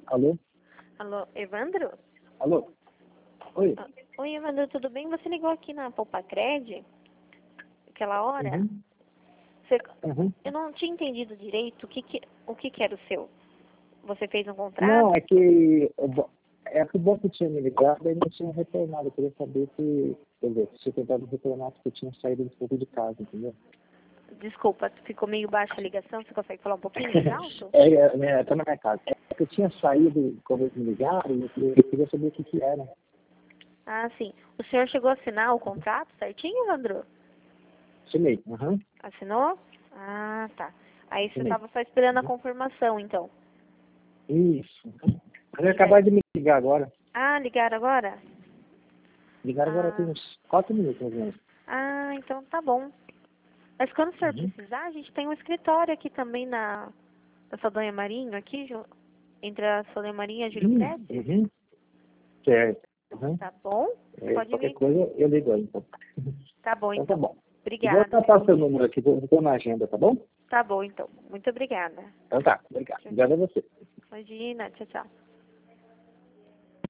Alô? Alô, Evandro? Alô? Oi? Oi, Evandro, tudo bem? Você ligou aqui na Poupa-Cred aquela hora? Uhum. Você- Uhum. Eu não tinha entendido direito o que que era o seu. Você fez um contrato? Não, é que o banco tinha me ligado e não tinha retornado. Eu queria saber se, quer dizer, se eu tentava retornar porque eu tinha saído um pouco de casa, entendeu? Desculpa, ficou meio baixa a ligação. Você consegue falar um pouquinho mais alto? Tá na minha casa. É que eu tinha saído quando eles me ligaram e eu queria saber o que que era. Ah, sim. O senhor chegou a assinar o contrato certinho, Evandro? Assinei. Uhum. Assinou? Ah, tá. Aí você Assinei. estava só esperando a Uhum. confirmação, então. Isso. Eles E daí? acabaram de me ligar agora. Ah, ligaram agora? Ligaram agora tem Ah, uns 4 minutos, mais ou menos. então tá bom. Mas quando o senhor Uhum. precisar, a gente tem um escritório aqui também na Saldanha Marinho, aqui, entre a Saldanha Marinho e a Júlio Prestes. Uhum. Certo. Uhum. Tá bom? Você pode Qualquer vir. coisa eu ligo aí, então. Tá bom, Então tá então. bom. Eu vou Obrigada, anotar viu? o seu número aqui, vou pôr na agenda, tá bom? Tá bom, então. Muito obrigada. Então tá, obrigado. Tchau, Obrigado a você. imagina, tchau, tchau.